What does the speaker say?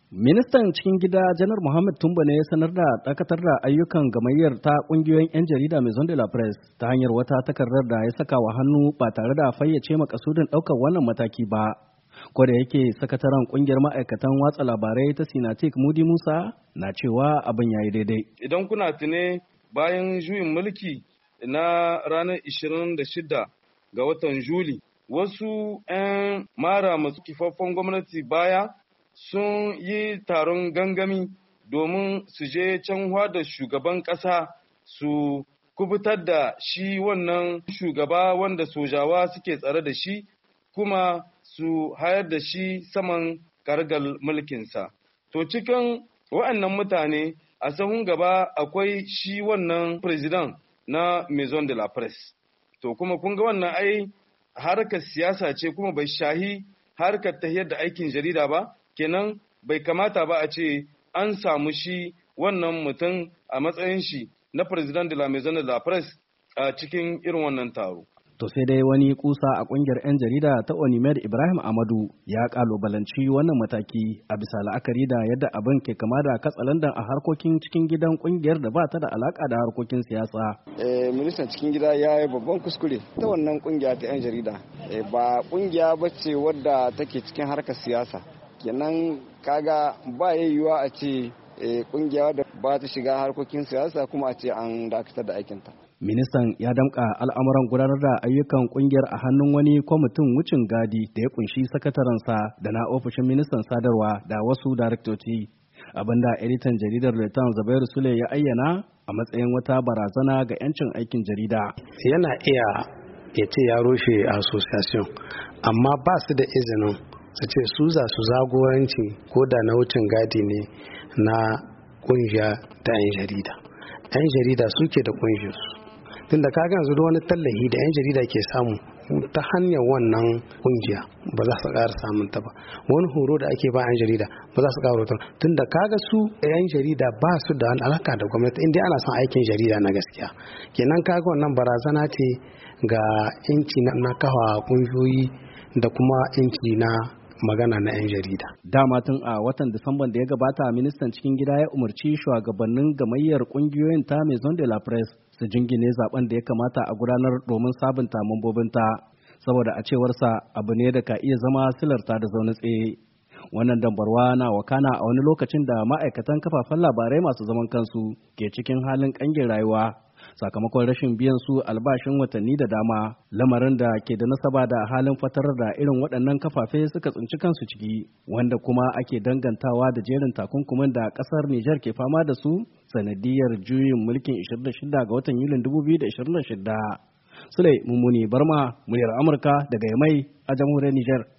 Ministan cikin gida Janar Muhammad Tumba ne ya sanar da dakatar da ayyukan gamayyar ta kungiyoyin 'yan jarida Maison de la Presse ta hanyar wata takardar da ya saka wa hannu ba tare da fayyace makasudin ɗaukar wannan mataki ba. Ko da yake sakataren kungiyar ma'aikatan watsa labarai ta Sinatik Mudi Musa na cewa abin yayi daidai. Idan kuna tune bayan juyin mulki na ranar 26 ga watan Juli, wasu 'yan mara masu kifaffen gwamnati baya sun yi taron gangami domin su je can da shugaban ƙasa su kubutar da shi wannan shugaba wanda sojawa suke tsare da shi kuma su hayar da shi saman kargal mulkinsa. To cikin waɗannan mutane a sahun gaba akwai shi wannan president na Maison de la Presse. To kuma kun ga wannan ai harkar siyasa ce kuma bai shahi harkar tahiyar da aikin jarida ba. Kenan bai kamata ba a ce an samu shi wannan mutum a matsayin shi na president de la Maison de la Presse a cikin irin wannan taro. To sai dai wani kusa a kungiyar 'yan jarida ta Onimed Ibrahim Amadu ya kalubalanci wannan mataki a bisa la'akari da yadda abin ke kama da katsalandan a harkokin cikin gidan kungiyar da ba ta da alaka da harkokin siyasa. Ministan cikin gida ya yi babban kuskure ta wannan kungiya ta 'yan jarida. Ba kungiya ba ce wadda take cikin harkar siyasa. Kenan kaga ba yayyuwa a ce kungiya da ba ta shiga harkokin siyasa kuma a ce an dakatar da aikinta. Ministan ya damƙa al'amuran gudanar da ayyukan kungiyar a hannun wani kwamitin wucin gadi da ya kunshi sakatarensa da na ofishin ministan sadarwa da wasu daraktoci, abinda editan jaridar Lieutenant Zubairu Sule ya ayyana a matsayin wata barazana ga 'yancin aikin jarida. Yana iya ya ce ya rushe association amma ba su da izinin su ce su za su zagoranci ko da na wucin gadi ne na kungiya ta 'yan jarida. 'Yan jarida suke da kungiyarsu. Tun da kaga yanzu wani tallahi da 'yan jarida ke samu ta hanyar wannan kungiya ba za su ƙara samun ta ba. Wani horo da ake ba 'yan jarida ba za su ƙara horo. Tun da kaga su 'yan jarida ba su da alaka da gwamnati inda ana son aikin jarida na gaskiya. Kenan kaga wannan barazana ce ga inci na kawa kungiyoyi da kuma inci na magana na 'yan jarida. Dama tun a watan Disamban da ya gabata ministan cikin gida ya umarci shugabannin gamayyar kungiyoyin ta Maison de la Presse su jingine zaben da ya kamata a gudanar domin sabunta mambobinta saboda a cewarsa abu ne da ka iya zama silarta da zaune tsaye. Wannan dambarwa na wakana a wani lokacin da ma'aikatan kafafen labarai masu zaman kansu ke cikin halin ƙangin rayuwa sakamakon rashin biyan su albashin watanni da dama, lamarin da ke da nasaba da halin fatarar da irin waɗannan kafafe suka tsinci kansu ciki, wanda kuma ake dangantawa da jerin takunkumin da ƙasar Nijar ke fama da su sanadiyar juyin mulkin 26 ga watan Yulin 2026. Sule Mummuni Barma, muryar Amurka daga Yamai a jamhuriyar Nijar.